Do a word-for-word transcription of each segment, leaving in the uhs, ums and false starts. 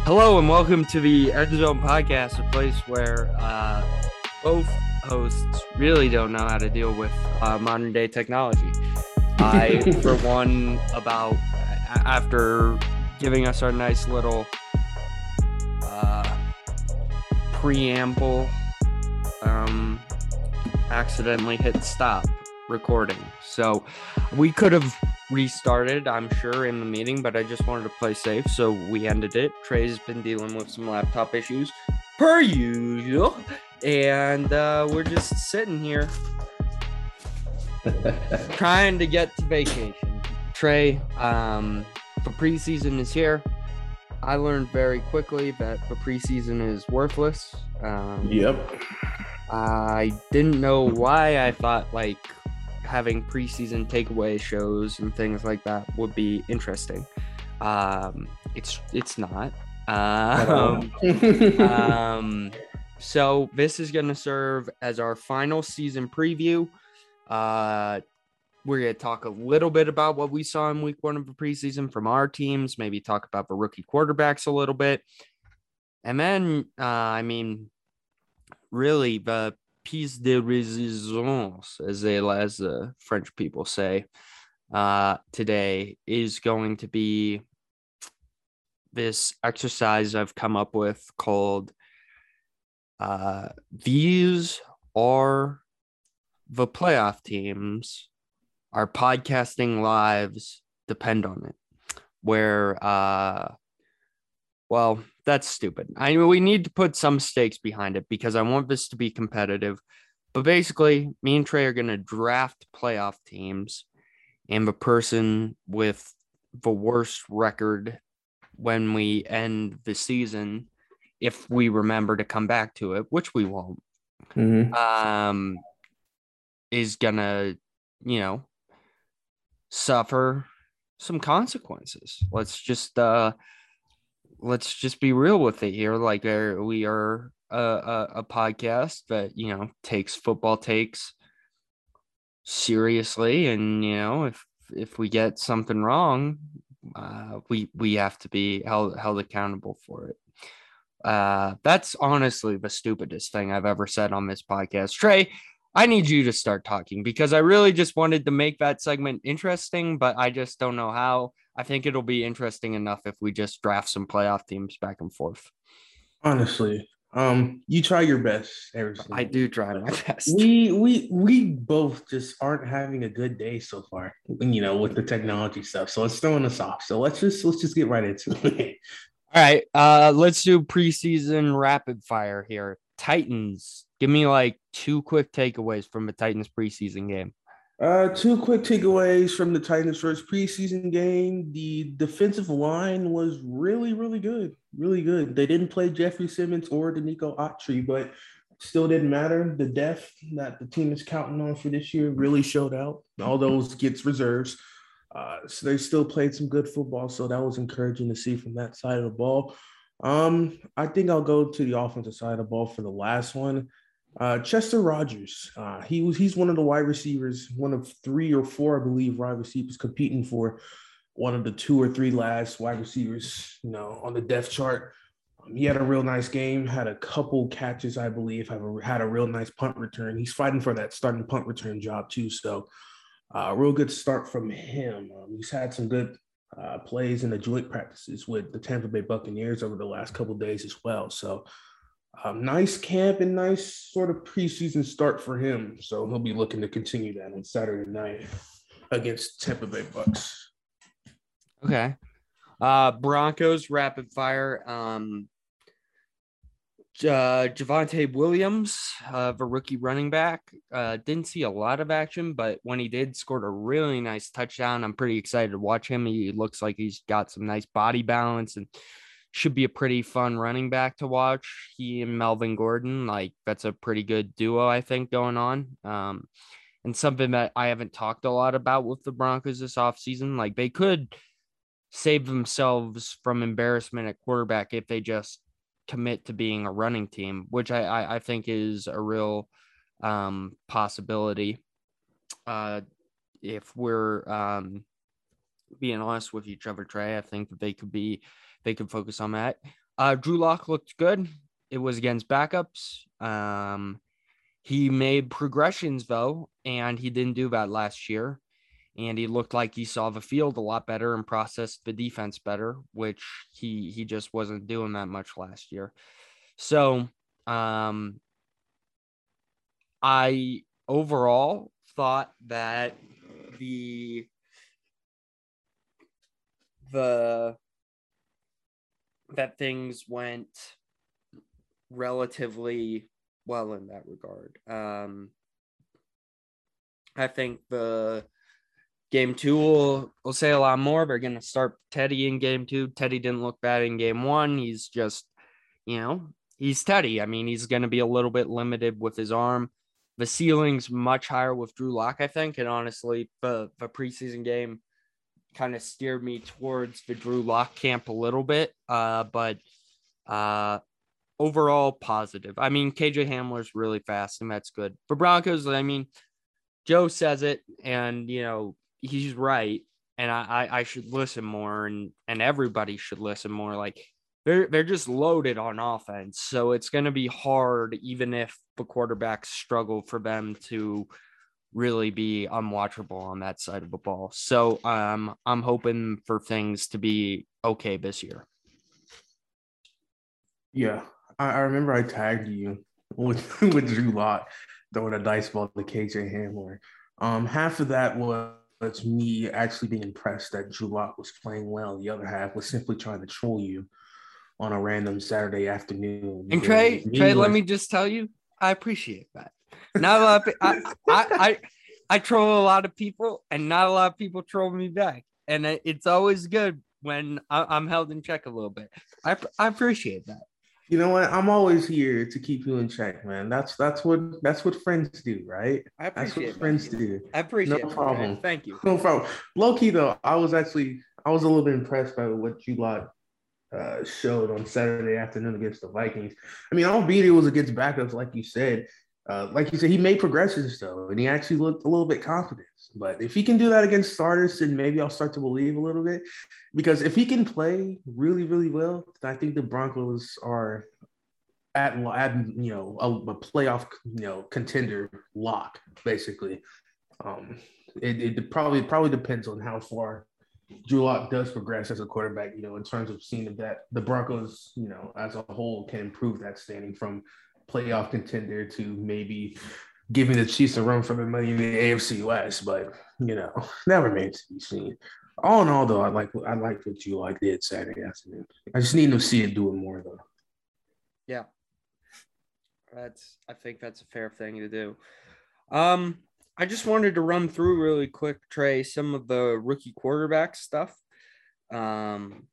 Hello and welcome to the Edge Zone Podcast, a place where uh, both hosts really don't know how to deal with uh, modern day technology. I, for one, about after giving us our nice little uh, preamble, um, accidentally hit stop recording. So we could have restarted, I'm sure, in the meeting, but I just wanted to play safe, so we ended it. Trey's been dealing with some laptop issues, per usual, and uh, we're just sitting here trying to get to vacation. Trey, um, the preseason is here. I learned very quickly that the preseason is worthless. Um, yep. I didn't know why I thought, like, having preseason takeaway shows and things like that would be interesting. Um, it's it's not. Um, um, so this is going to serve as our final season preview. Uh, we're going to talk a little bit about what we saw in week one of the preseason from our teams, maybe talk about the rookie quarterbacks a little bit. And then, uh, I mean, really, the piece de résistance, as they as the French people say, uh, today is going to be this exercise I've come up with called uh, "These are the playoff teams. Our podcasting lives depend on it." Where, uh, well, that's stupid. I mean, we need to put some stakes behind it because I want this to be competitive. But basically, me and Trey are going to draft playoff teams, and the person with the worst record when we end the season, if we remember to come back to it, which we won't, mm-hmm. um, is going to, you know, suffer some consequences. Let's just, uh, let's just be real with it here. Like, uh, we are a, a, a podcast that, you know, takes football takes seriously, and you know, if if we get something wrong, uh, we we have to be held held accountable for it. Uh, that's honestly the stupidest thing I've ever said on this podcast. Trey, I need you to start talking because I really just wanted to make that segment interesting, but I just don't know how. I think it'll be interesting enough if we just draft some playoff teams back and forth. Honestly, um, you try your best every I single do week. try my best. We we we both just aren't having a good day so far, you know, with the technology stuff. So it's throwing us off. So let's just let's just get right into it. All right, uh, let's do preseason rapid fire here. Titans, give me like two quick takeaways from the Titans preseason game. Uh, two quick takeaways from the Titans' first preseason game. The defensive line was really, really good. Really good. They didn't play Jeffrey Simmons or Danico Autry, but still didn't matter. The depth that the team is counting on for this year really showed out. All those gets reserves. Uh, so they still played some good football. So that was encouraging to see from that side of the ball. Um, I think I'll go to the offensive side of the ball for the last one. Uh, Chester Rogers, uh, he was he's one of the wide receivers, one of three or four, I believe, wide receivers competing for one of the two or three last wide receivers, you know, on the depth chart. Um, he had a real nice game, had a couple catches, I believe, have a, had a real nice punt return. He's fighting for that starting punt return job too, so a uh, real good start from him. Um, he's had some good uh, plays in the joint practices with the Tampa Bay Buccaneers over the last couple of days as well. So. Um, nice camp and nice sort of preseason start for him. So he'll be looking to continue that on Saturday night against Tampa Bay Bucks. Okay. Uh, Broncos rapid fire. Um, uh, Javonte Williams, uh, the rookie running back, uh, didn't see a lot of action, but when he did, scored a really nice touchdown. I'm pretty excited to watch him. He looks like he's got some nice body balance and should be a pretty fun running back to watch. He and Melvin Gordon, like, that's a pretty good duo, I think, going on. Um, and something that I haven't talked a lot about with the Broncos this offseason, like, they could save themselves from embarrassment at quarterback if they just commit to being a running team, which I, I, I think is a real um, possibility. Uh, if we're um, being honest with each other, Trey, I think that they could be, they could focus on that. Uh, Drew Lock looked good. It was against backups. Um, he made progressions though, and he didn't do that last year. And he looked like he saw the field a lot better and processed the defense better, which he he just wasn't doing that much last year. So, um, I overall thought that the the that things went relatively well in that regard. Um, I think the game two will, will say a lot more. They're going to start Teddy in game two. Teddy didn't look bad in game one. He's just, you know, he's Teddy. I mean, he's going to be a little bit limited with his arm. The ceiling's much higher with Drew Lock, I think. And honestly, the, the preseason game kind of steered me towards the Drew Lock camp a little bit. Uh, but uh, overall, positive. I mean, K J Hamler's really fast, and that's good. For Broncos, I mean, Joe says it, and, you know, he's right. And I, I, I should listen more, and, and everybody should listen more. Like, they're, they're just loaded on offense. So it's going to be hard, even if the quarterbacks struggle, for them to really be unwatchable on that side of the ball. So um, I'm hoping for things to be okay this year. Yeah, I, I remember I tagged you with with Drew Lock throwing a dice ball to K J Hamler. Um, half of that was me actually being impressed that Drew Lock was playing well. The other half was simply trying to troll you on a random Saturday afternoon. And Trey, Trey, let me just tell you, I appreciate that. Not a lot of, I, I, I, I troll a lot of people, and not a lot of people troll me back. And it's always good when I'm held in check a little bit. I, I appreciate that. You know what? I'm always here to keep you in check, man. That's that's what that's what friends do, right? I appreciate that's what that. friends do. I appreciate no it. problem. Right? Thank you. No problem. Low key though, I was actually I was a little bit impressed by what you lot uh, showed on Saturday afternoon against the Vikings. I mean, albeit it was against backups, like you said. Uh, like you said, he made progressions though, and he actually looked a little bit confident. But if he can do that against starters, then maybe I'll start to believe a little bit. Because if he can play really, really well, I think the Broncos are at, at you know a, a playoff you know contender lock basically. Um, it, it probably probably depends on how far Drew Lock does progress as a quarterback. You know, in terms of seeing if that the Broncos you know as a whole can improve that standing from playoff contender to maybe giving the Chiefs a run for their money in the A F C West. But you know, that remains to be seen. All in all, though, I like I like what you like did Saturday afternoon. I just need to see it do it more though. Yeah. That's, I think that's a fair thing to do. Um, I just wanted to run through really quick, Trey, some of the rookie quarterback stuff. Um,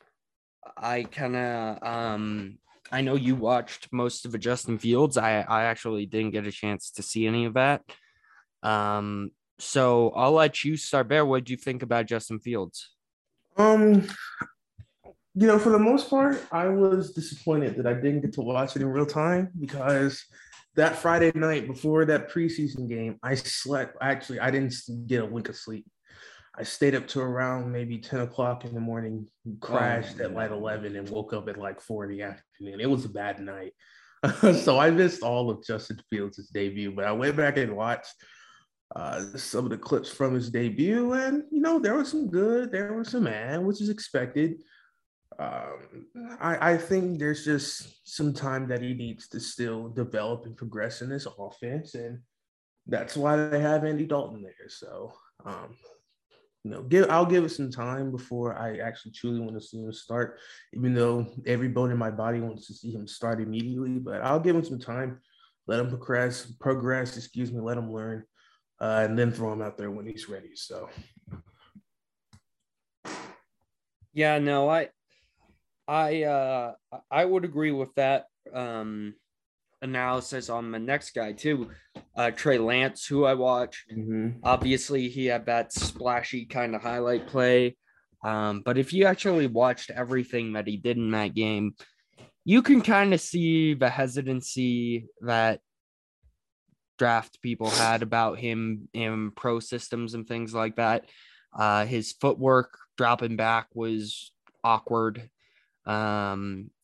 I kind of, um, I know you watched most of the Justin Fields. I, I actually didn't get a chance to see any of that. Um, so I'll let you start there. What did you think about Justin Fields? Um, You know, for the most part, I was disappointed that I didn't get to watch it in real time because that Friday night before that preseason game, I slept. Actually, I didn't get a wink of sleep. I stayed up to around maybe ten o'clock in the morning, crashed oh, at like eleven, and woke up at like four in the afternoon. It was a bad night. So I missed all of Justin Fields' debut, but I went back and watched uh, some of the clips from his debut, and, you know, there was some good, there was some bad, which is expected. Um, I, I think there's just some time that he needs to still develop and progress in this offense, and that's why they have Andy Dalton there. So, um, you know, give I'll give it some time before I actually truly want to see him start. Even though every bone in my body wants to see him start immediately, but I'll give him some time, let him progress, progress. Excuse me, let him learn, uh, and then throw him out there when he's ready. So, yeah, no, I. I uh I would agree with that um analysis on the next guy too, uh Trey Lance, who I watched. Mm-hmm. Obviously, he had that splashy kind of highlight play, um, but if you actually watched everything that he did in that game, you can kind of see the hesitancy that draft people had about him in pro systems and things like that. Uh, his footwork dropping back was awkward. Um,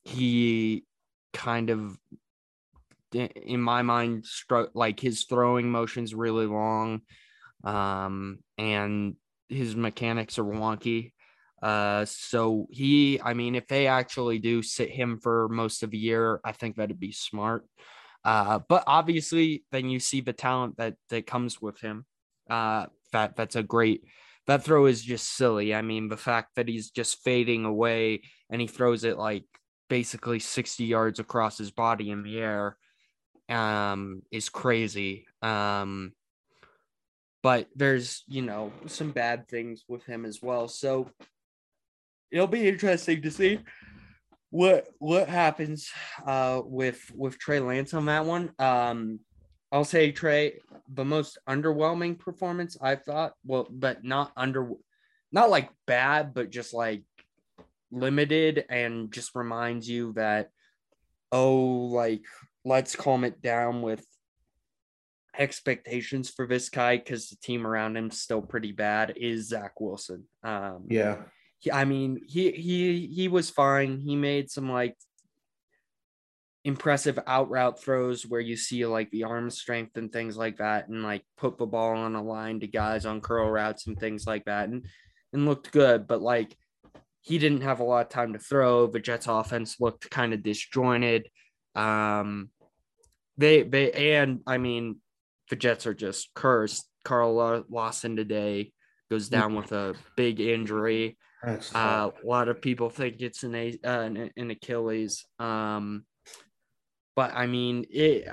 he kind of, in my mind, struck like his throwing motion's really long, um, and his mechanics are wonky. Uh, so he, I mean, if they actually do sit him for most of the year, I think that'd be smart. Uh, but obviously, then you see the talent that that comes with him. Uh, that that's a great. That throw is just silly. I mean, the fact that he's just fading away and he throws it like basically sixty yards across his body in the air, um, is crazy. Um, but there's, you know, some bad things with him as well. So it'll be interesting to see what what happens uh with with Trey Lance on that one. Um I'll say Trey, the most underwhelming performance I thought, well, but not under not like bad, but just like limited, and just reminds you that, oh, like, let's calm it down with expectations for this guy because the team around him's still pretty bad, is Zach Wilson. Um Yeah. he, I mean, he he he was fine. He made some like impressive out route throws where you see like the arm strength and things like that, and like put the ball on a line to guys on curl routes and things like that, and and looked good. But like, he didn't have a lot of time to throw. The Jets offense looked kind of disjointed. Um, they they and I mean, the Jets are just cursed. Carl Lawson today goes down with a big injury. That's Uh, tough. a lot of people think it's an, uh, an, an Achilles. Um, but I mean, it,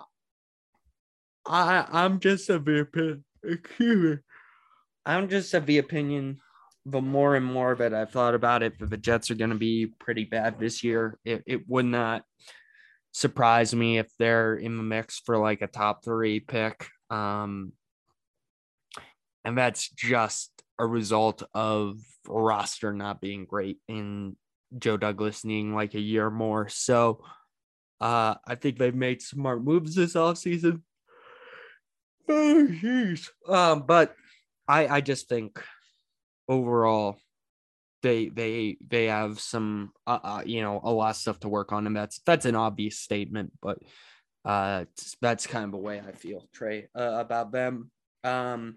I, I'm just of the opinion. Excuse me. I'm just of the opinion. The more and more that I've thought about it, that the Jets are going to be pretty bad this year. It, it would not surprise me if they're in the mix for like a top three pick. Um, and that's just a result of a roster not being great and Joe Douglas needing like a year more. So uh, I think they've made smart moves this offseason. Oh, jeez. Um, but I, I just think overall they they they have some uh, uh, you know, a lot of stuff to work on, and that's that's an obvious statement, but uh, that's kind of the way I feel, Trey, uh, about them. Um,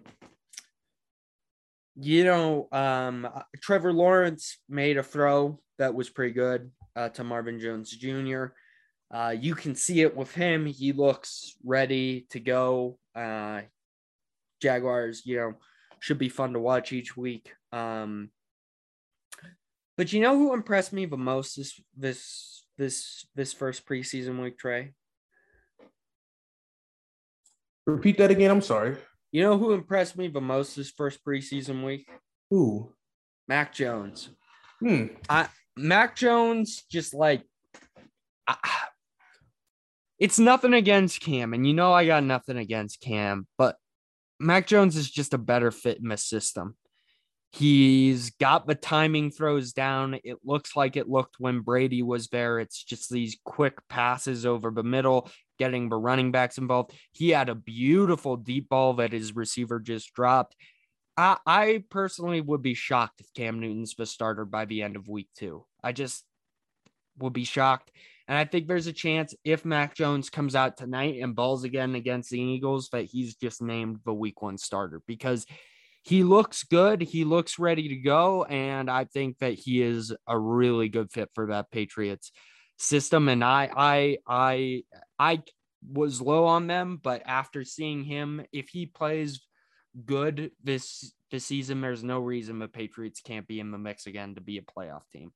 you know, um, Trevor Lawrence made a throw that was pretty good uh, to Marvin Jones Junior Uh, you can see it with him. He looks ready to go. Uh, Jaguars, you know, should be fun to watch each week. Um, but you know who impressed me the most this this this this first preseason week, Trey? Repeat that again. I'm sorry. You know who impressed me the most this first preseason week? Who? Mac Jones. Hmm. I Mac Jones just like I, it's nothing against Cam, and you know I got nothing against Cam, but Mac Jones is just a better fit in the system. He's got the timing throws down. It looks like it looked when Brady was there. It's just these quick passes over the middle, getting the running backs involved. He had a beautiful deep ball that his receiver just dropped. I, I personally would be shocked if Cam Newton's the starter by the end of week two. I just would be shocked. And I think there's a chance if Mac Jones comes out tonight and balls again against the Eagles that he's just named the week one starter, because he looks good. He looks ready to go. And I think that he is a really good fit for that Patriots system. And I, I, I, I was low on them, but after seeing him, if he plays good this, this season, there's no reason the Patriots can't be in the mix again to be a playoff team.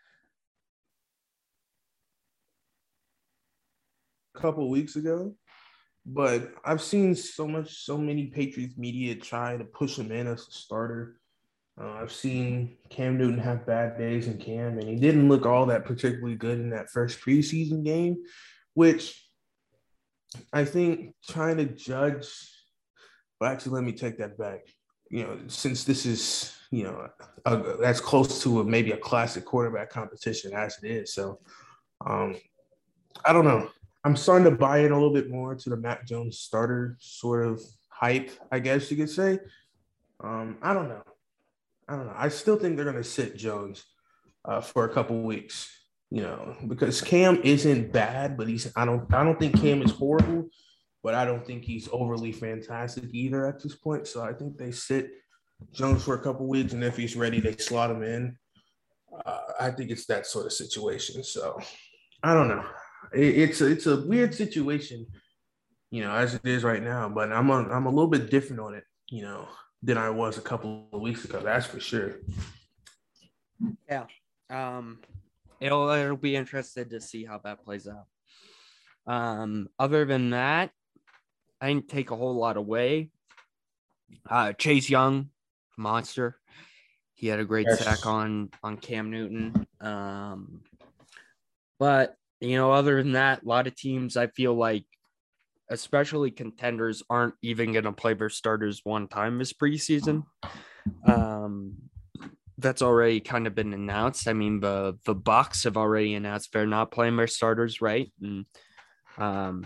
A couple weeks ago, but I've seen so much, so many Patriots media trying to push him in as a starter. Uh, I've seen Cam Newton have bad days in Cam, and he didn't look all that particularly good in that first preseason game, which I think trying to judge. Well, actually, let me take that back. You know, since this is, you know, a, that's close to a, maybe a classic quarterback competition as it is. So, um, I don't know. I'm starting to buy in a little bit more to the Mac Jones starter sort of hype, I guess you could say. Um, I don't know. I don't know. I still think they're going to sit Jones uh, for a couple weeks. You know, because Cam isn't bad, but he's I don't I don't think Cam is horrible, but I don't think he's overly fantastic either at this point. So I think they sit Jones for a couple weeks, and if he's ready, they slot him in. Uh, I think it's that sort of situation. So I don't know. It, it's a, it's a weird situation, you know, as it is right now. But I'm a, I'm a little bit different on it, you know, than I was a couple of weeks ago. That's for sure. Yeah. Um, it'll it'll be interested to see how that plays out. Um, other than that, I didn't take a whole lot away. Uh, Chase Young, monster. He had a great Yes. sack on on Cam Newton. Um, but you know, other than that, a lot of teams I feel like, especially contenders, aren't even going to play their starters one time this preseason. Um, that's already kind of been announced. I mean, the the Bucs have already announced they're not playing their starters, right? And um,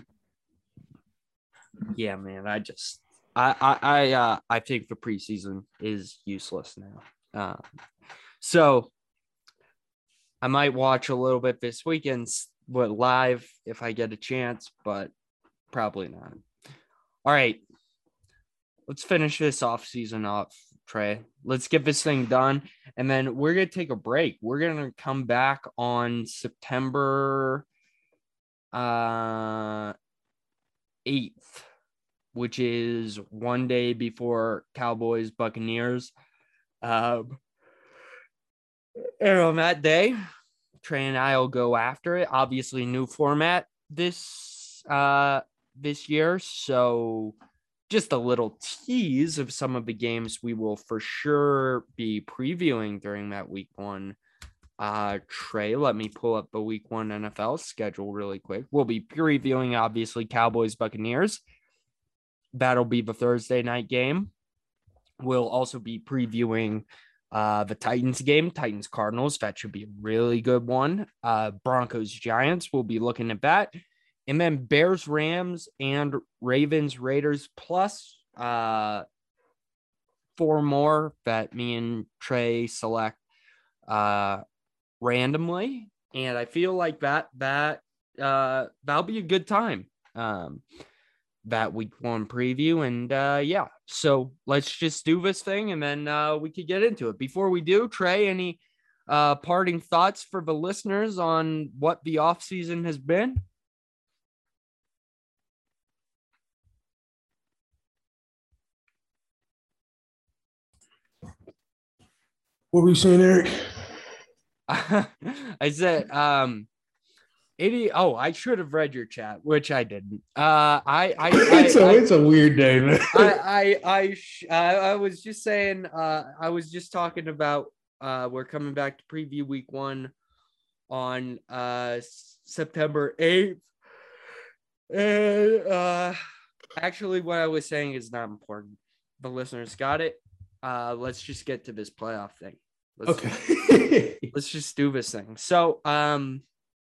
yeah, man, I just I I I uh, I think the preseason is useless now. Um, so I might watch a little bit this weekend, but live if I get a chance, but probably not. All right, let's finish this off season off, Trey. Let's get this thing done, and then we're gonna take a break. We're gonna come back on September uh eighth, which is one day before Cowboys Buccaneers. Um, and on that day, Trey and I will go after it. Obviously, new format this uh this year, so just a little tease of some of the games we will for sure be previewing during that week one. Uh, Trey, let me pull up the week one N F L schedule really quick. We'll be previewing, obviously, Cowboys Buccaneers. That'll be the Thursday night game. We'll also be previewing uh, the Titans game, Titans Cardinals. That should be a really good one. Uh, Broncos Giants, we'll be looking at that. And then Bears, Rams, and Ravens, Raiders, plus uh, four more that me and Trey select uh, randomly. And I feel like that that uh, that'll be a good time. Um, that week one preview. And uh, yeah, so let's just do this thing and then uh, we could get into it. Before we do, Trey, any uh, parting thoughts for the listeners on what the off season has been? What were you saying, Eric? I said, um, eighty. Oh, I should have read your chat, which I didn't. Uh, I, I, it's, I, a, I, it's a weird day, man. I, I, I, sh- I, I was just saying, uh, I was just talking about, uh, we're coming back to preview week one on, uh, September eighth. And, uh, actually what I was saying is not important. The listeners got it. Uh, let's just get to this playoff thing. Let's Okay. Just, let's just do this thing. So, um,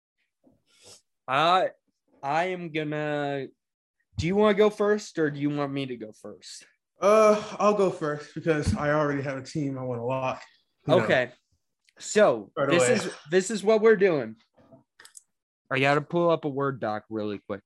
I, I am gonna. Do you want to go first, or do you want me to go first? Uh, I'll go first because I already have a team I want to lock. Okay, know. So right this away. is this is what we're doing. I got to pull up a Word doc really quick.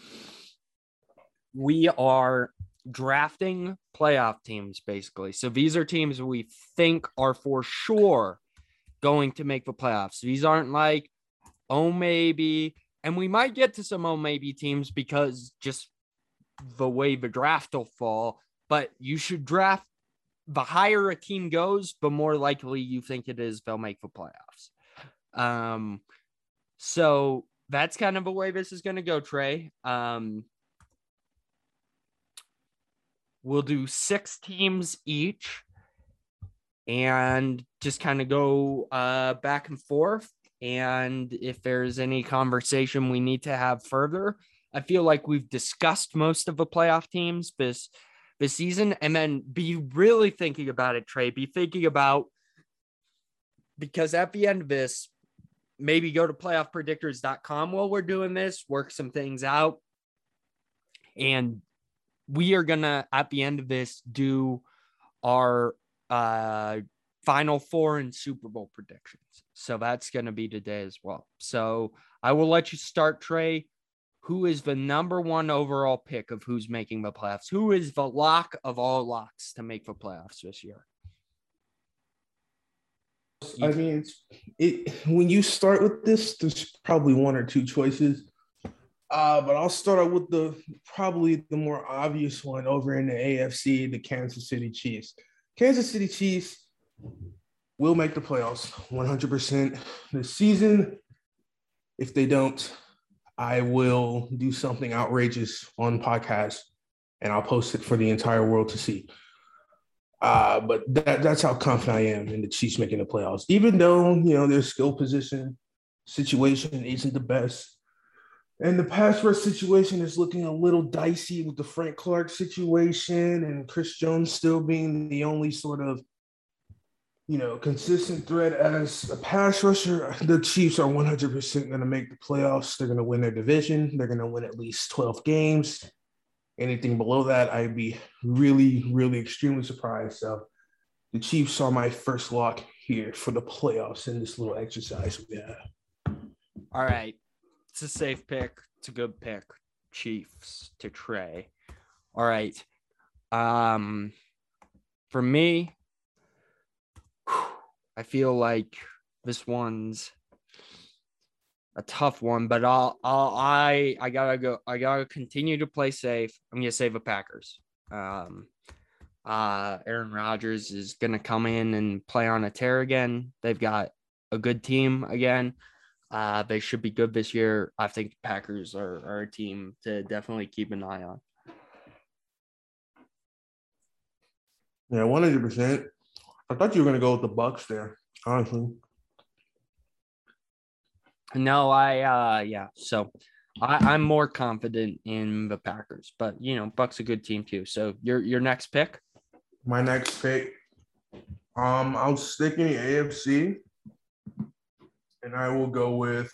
We are drafting playoff teams, basically. So these are teams we think are for sure going to make the playoffs. These aren't like, oh, maybe. And we might get to some oh, maybe teams because just the way the draft will fall. But you should draft, the higher a team goes, the more likely you think it is they'll make the playoffs. Um, so that's kind of the way this is going to go, Trey. Um, We'll do six teams each and just kind of go uh, back and forth. And if there's any conversation we need to have further, I feel like we've discussed most of the playoff teams this, this season. And then be really thinking about it, Trey. Be thinking about, because at the end of this, maybe go to playoff predictors dot com while we're doing this, work some things out. And we are going to, at the end of this, do our uh, Final Four and Super Bowl predictions. So that's going to be today as well. So I will let you start, Trey. Who is the number one overall pick of who's making the playoffs? Who is the lock of all locks to make the playoffs this year? I mean, it when you start with this, there's probably one or two choices. Uh, but I'll start out with the probably the more obvious one over in the A F C, the Kansas City Chiefs. Kansas City Chiefs will make the playoffs one hundred percent this season. If they don't, I will do something outrageous on podcast and I'll post it for the entire world to see. Uh, but that, that's how confident I am in the Chiefs making the playoffs, even though, you know, their skill position situation isn't the best. And the pass rush situation is looking a little dicey with the Frank Clark situation and Chris Jones still being the only sort of, you know, consistent threat as a pass rusher. The Chiefs are one hundred percent going to make the playoffs. They're going to win their division. They're going to win at least twelve games. Anything below that, I'd be really, really extremely surprised. So the Chiefs are my first lock here for the playoffs in this little exercise we have. All right. It's a safe pick. It's a good pick. Chiefs to Trey. All right. Um, for me, I feel like this one's a tough one, but I'll, I'll, I, I gotta go. I gotta continue to play safe. I'm gonna save the Packers. Um, uh, Aaron Rodgers is gonna come in and play on a tear again. They've got a good team again. Uh, they should be good this year. I think Packers are, are a team to definitely keep an eye on. Yeah, one hundred percent. I thought you were going to go with the Bucks there, honestly. No, I, uh, yeah. So I, I'm more confident in the Packers, but, you know, Bucks a good team too. So your your next pick? My next pick, um, I'll stick in the A F C. And I will go with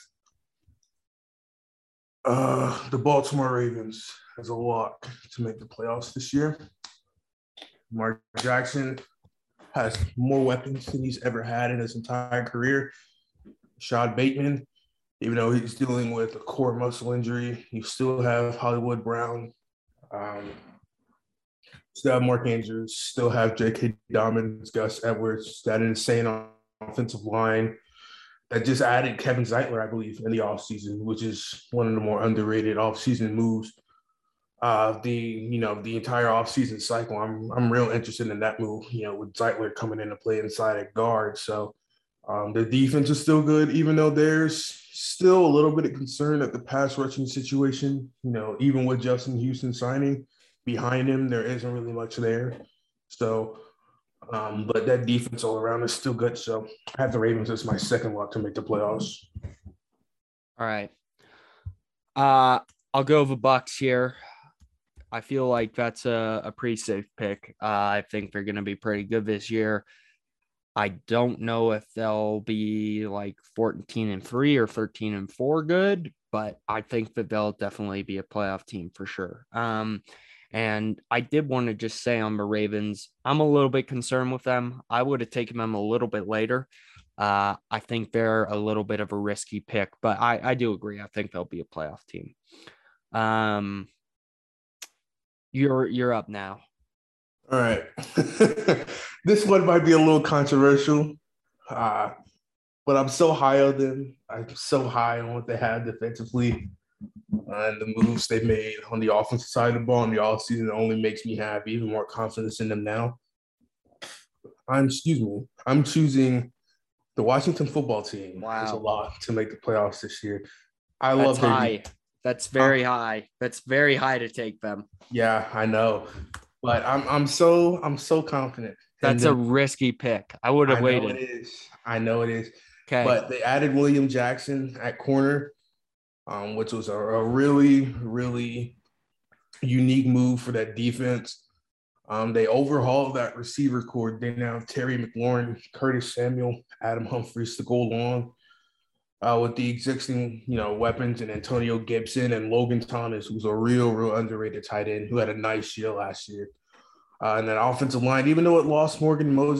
uh, the Baltimore Ravens as a lock to make the playoffs this year. Mark Jackson has more weapons than he's ever had in his entire career. Rashad Bateman, even though he's dealing with a core muscle injury, you still have Hollywood Brown. Um, still have Mark Andrews. Still have J K. Dobbins, Gus Edwards. That insane offensive line. That just added Kevin Zeitler, I believe, in the offseason, which is one of the more underrated offseason moves. Uh, the, you know, the entire offseason cycle, I'm I'm real interested in that move, you know, with Zeitler coming in to play inside at guard. So um, the defense is still good, even though there's still a little bit of concern at the pass rushing situation. You know, even with Justin Houston signing, behind him, there isn't really much there. So Um, but that defense all around is still good. So I have the Ravens as my second lock to make the playoffs. All right. Uh, I'll go the Bucks here. I feel like that's a, a pretty safe pick. Uh, I think they're going to be pretty good this year. I don't know if they'll be like fourteen and three or thirteen and four good, but I think that they'll definitely be a playoff team for sure. Um, And I did want to just say on the Ravens, I'm a little bit concerned with them. I would have taken them a little bit later. Uh, I think they're a little bit of a risky pick, but I, I do agree. I think they'll be a playoff team. Um, you're you're up now. All right. This one might be a little controversial, uh, but I'm so high on them. I'm so high on what they have defensively. Uh, and the moves they made on the offensive side of the ball in the offseason only makes me have even more confidence in them now. I'm, excuse me, I'm choosing the Washington football team. Wow. There's a lot to make the playoffs this year. I That's love their high. defense. That's very Um, high. That's very high to take them. Yeah, I know. But I'm I'm so I'm so confident. That's a risky pick. I would have I waited. know it is. I know it is. Okay. But they added William Jackson at corner, um, which was a, a really, really unique move for that defense. Um, they overhauled that receiver core. They now have Terry McLaurin, Curtis Samuel, Adam Humphries to go along uh, with the existing, you know, weapons and Antonio Gibson and Logan Thomas, who's a real, real underrated tight end who had a nice year last year. Uh, and that offensive line, even though it lost Morgan Moses,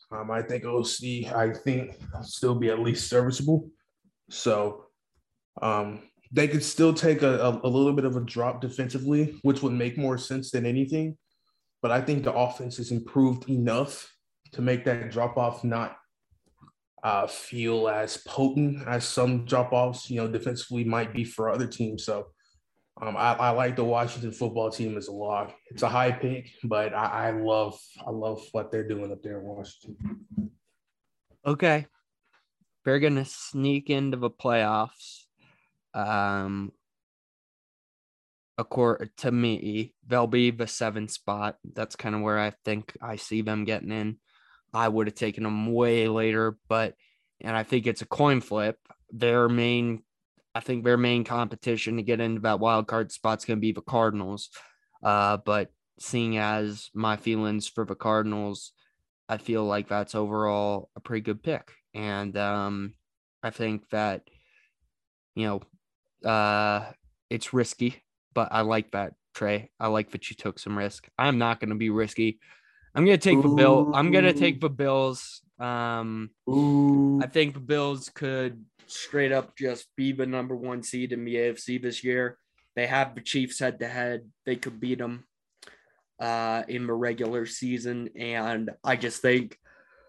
Um, I think O C, I think, still be at least serviceable. So um, they could still take a, a, a little bit of a drop defensively, which would make more sense than anything. But I think the offense has improved enough to make that drop off not uh, feel as potent as some drop offs, you know, defensively might be for other teams. So um, I, I like the Washington football team as a lock. It's a high pick, but I, I love I love what they're doing up there in Washington. Okay. They're going to sneak into the playoffs. Um, according to me, they'll be the seventh spot. That's kind of where I think I see them getting in. I would have taken them way later, but and I think it's a coin flip. Their main, I think their main competition to get into that wild card spot is going to be the Cardinals. Uh, but seeing as my feelings for the Cardinals, I feel like that's overall a pretty good pick, and um, I think that you know, uh, it's risky, but I like that, Trey. I like that you took some risk. I'm not going to be risky. I'm gonna take the bill. I'm gonna take the Bills. Um, Ooh. I think the Bills could straight up just be the number one seed in the A F C this year. They have the Chiefs head to head. They could beat them uh, in the regular season, and I just think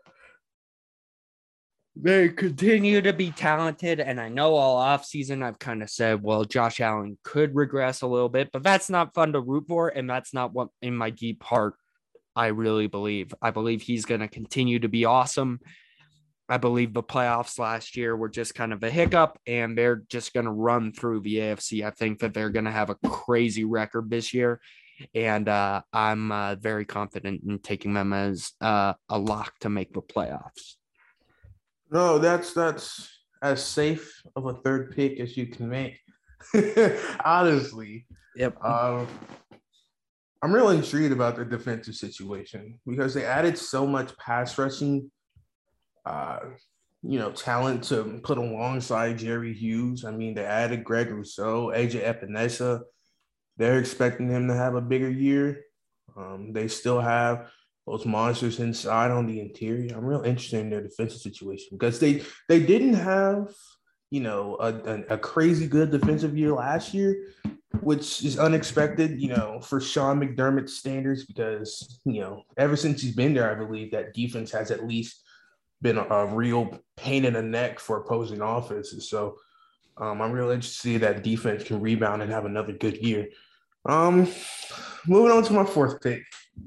they continue to be talented. And I know all offseason I've kind of said, well, Josh Allen could regress a little bit, but that's not fun to root for, and that's not what in my deep heart I really believe. I believe he's going to continue to be awesome. I believe the playoffs last year were just kind of a hiccup, and they're just going to run through the A F C. I think that they're going to have a crazy record this year, and uh, I'm uh, very confident in taking them as uh, a lock to make the playoffs. No, that's that's as safe of a third pick as you can make. Honestly. Yep. Um, I'm really intrigued about the defensive situation because they added so much pass rushing, uh, you know, talent to put alongside Jerry Hughes. I mean, they added Greg Rousseau, A J Epinesa. They're expecting him to have a bigger year. Um, they still have those monsters inside on the interior. I'm real interested in their defensive situation because they they didn't have, you know, a, a, a crazy good defensive year last year, which is unexpected, you know, for Sean McDermott's standards, because, you know, ever since he's been there, I believe that defense has at least been a, a real pain in the neck for opposing offenses. So um, I'm real interested to see that defense can rebound and have another good year. Um, moving on to my fourth pick.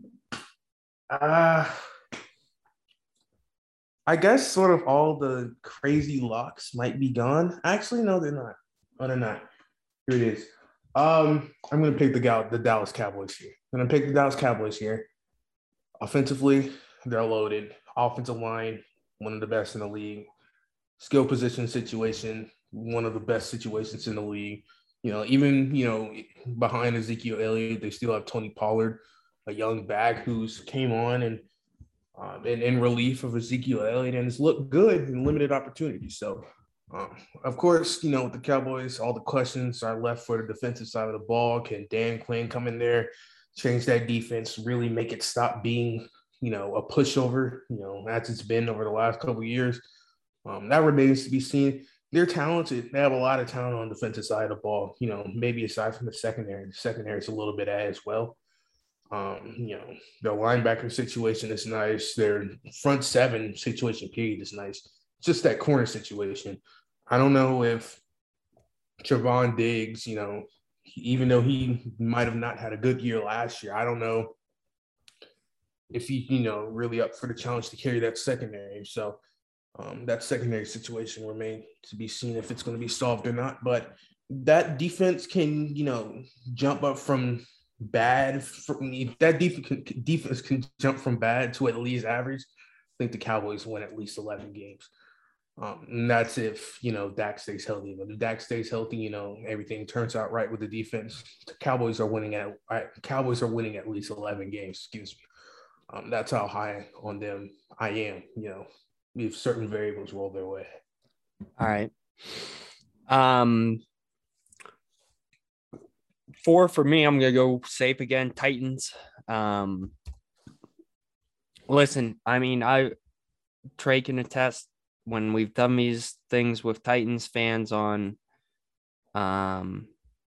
Uh, I guess sort of all the crazy locks might be gone. Actually, no, they're not. Oh, they're not. Here it is. Um, I'm going to pick the, Gal- the Dallas Cowboys here. I'm going to pick the Dallas Cowboys here. Offensively, they're loaded. Offensive line, one of the best in the league. Skill position situation, one of the best situations in the league. You know, even, you know, behind Ezekiel Elliott, they still have Tony Pollard, a young back who's came on and um, in, in relief of Ezekiel Elliott and has looked good in limited opportunities. So, um, of course, you know, with the Cowboys, all the questions are left for the defensive side of the ball. Can Dan Quinn come in there, change that defense, really make it stop being, you know, a pushover, you know, as it's been over the last couple of years? Um, that remains to be seen. They're talented. They have a lot of talent on the defensive side of the ball, you know, maybe aside from the secondary. The secondary is a little bit as well. Um, you know, their linebacker situation is nice. Their front seven situation period is nice. Just that corner situation. I don't know if Trevon Diggs, you know, even though he might have not had a good year last year, I don't know if he, you know, really up for the challenge to carry that secondary. So um, that secondary situation remains to be seen if it's going to be solved or not. But that defense can, you know, jump up from bad. From, that defense can, defense can jump from bad to at least average. I think the Cowboys win at least eleven games. Um, and that's if, you know, Dak stays healthy. But if Dak stays healthy, you know, everything turns out right with the defense. The Cowboys are winning at Cowboys are winning at least eleven games. Excuse me. Um, that's how high on them I am. You know, if certain variables roll their way. All right. Um, four for me. I'm gonna go safe again. Titans. Um, listen, I mean, I Trey can attest when we've done these things with Titans fans on um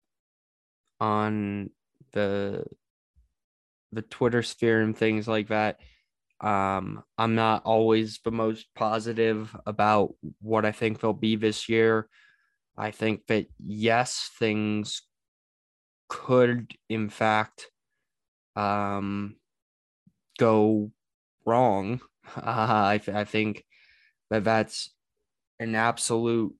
on the the Twitter sphere and things like that. Um, I'm not always the most positive about what I think they'll be this year. I think that yes, things could in fact um go wrong. Uh, I, I think that that's an absolutely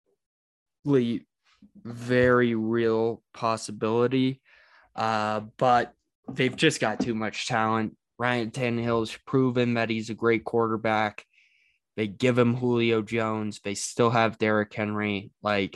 very real possibility. Uh, but they've just got too much talent. Ryan Tannehill's proven that he's a great quarterback. They give him Julio Jones. They still have Derrick Henry. Like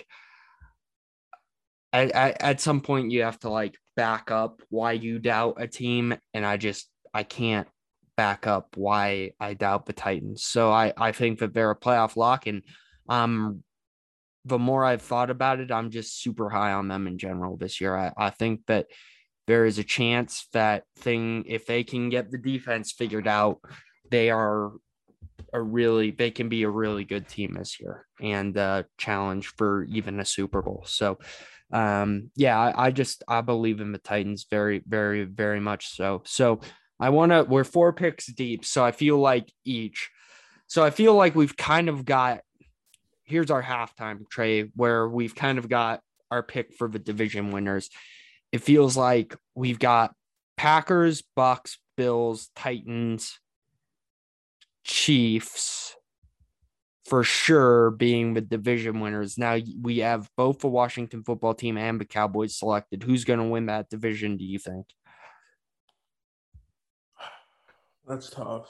at, at, at some point, you have to like back up why you doubt a team. And I just, I can't back up why I doubt the Titans. So I, I think that they're a playoff lock. And um, the more I've thought about it, I'm just super high on them in general this year. I, I think that there is a chance that thing, if they can get the defense figured out, they are a really, they can be a really good team this year and uh, challenge for even a Super Bowl. So, um, yeah, I, I just, I believe in the Titans very, very, very much so. So I want to, we're four picks deep. So I feel like each, so I feel like we've kind of got, here's our halftime, Trey, where we've kind of got our pick for the division winners. It feels like we've got Packers, Bucks, Bills, Titans, Chiefs for sure being the division winners. Now we have both the Washington football team and the Cowboys selected. Who's going to win that division, do you think? That's tough.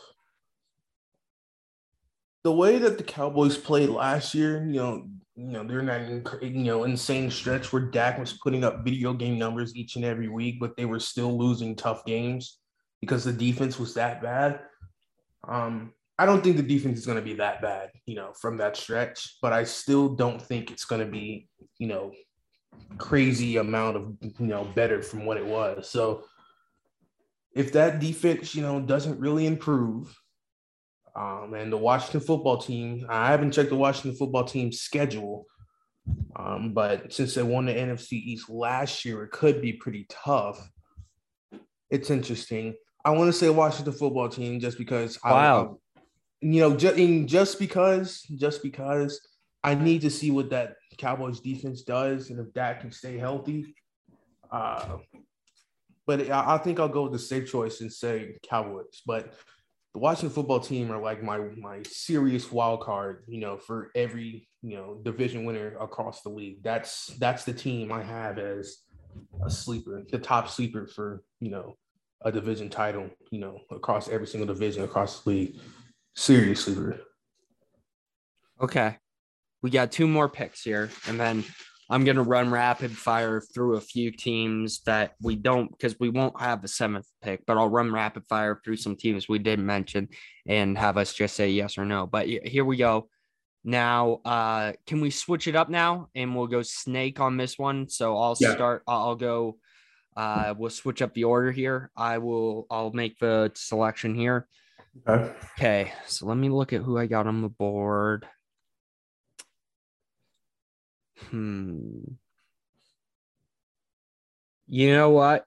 The way that the Cowboys played last year, you know, you know, they're not in, you know, insane stretch where Dak was putting up video game numbers each and every week, but they were still losing tough games because the defense was that bad. Um, I don't think the defense is going to be that bad, you know, from that stretch, but I still don't think it's going to be, you know, crazy amount of, you know, better from what it was. So if that defense, you know, doesn't really improve, um, and the Washington football team, I haven't checked the Washington football team's schedule, um, but since they won the N F C East last year, it could be pretty tough. It's interesting. I want to say Washington football team just because I, Wow. I you know, just, in, just because, just because I need to see what that Cowboys defense does and if that can stay healthy. Uh, but I, I think I'll go with the safe choice and say Cowboys. But the Washington football team are like my my serious wild card, you know, for every, you know, division winner across the league. That's that's the team I have as a sleeper, the top sleeper for, you know, a division title, you know, across every single division across the league. Serious sleeper. Okay. We got two more picks here, and then I'm going to run rapid fire through a few teams that we don't, because we won't have a seventh pick, but I'll run rapid fire through some teams we did mention and have us just say yes or no. But here we go. Now, uh, can we switch it up now and we'll go snake on this one? So I'll Yeah. start, I'll go, uh, we'll switch up the order here. I will, I'll make the selection here. Okay. Okay. So let me look at who I got on the board. Hmm. You know what?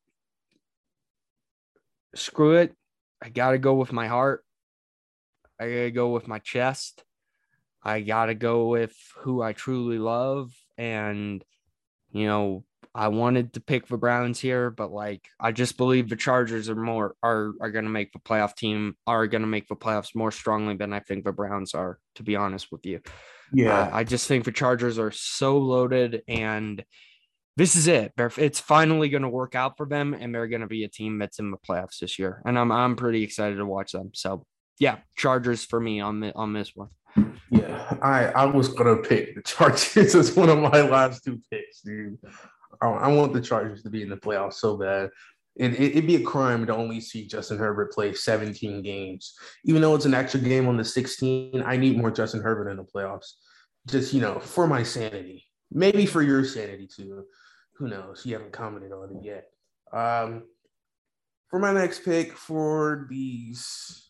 Screw it. I got to go with my heart. I got to go with my chest. I got to go with who I truly love. And, you know, I wanted to pick the Browns here, but like, I just believe the Chargers are more, are, are going to make the playoff team, are going to make the playoffs more strongly than I think the Browns are, to be honest with you. Uh, Yeah. I just think the Chargers are so loaded, and this is it. It's finally going to work out for them, and they're going to be a team that's in the playoffs this year. And I'm I'm pretty excited to watch them. So yeah, Chargers for me on the, on this one. Yeah. I, I was going to pick the Chargers as one of my last two picks, dude. I, I want the Chargers to be in the playoffs so bad. It, it, it'd be a crime to only see Justin Herbert play seventeen games. Even though it's an extra game on the sixteen, I need more Justin Herbert in the playoffs. Just, you know, for my sanity. Maybe for your sanity, too. Who knows? You haven't commented on it yet. Um, for my next pick for these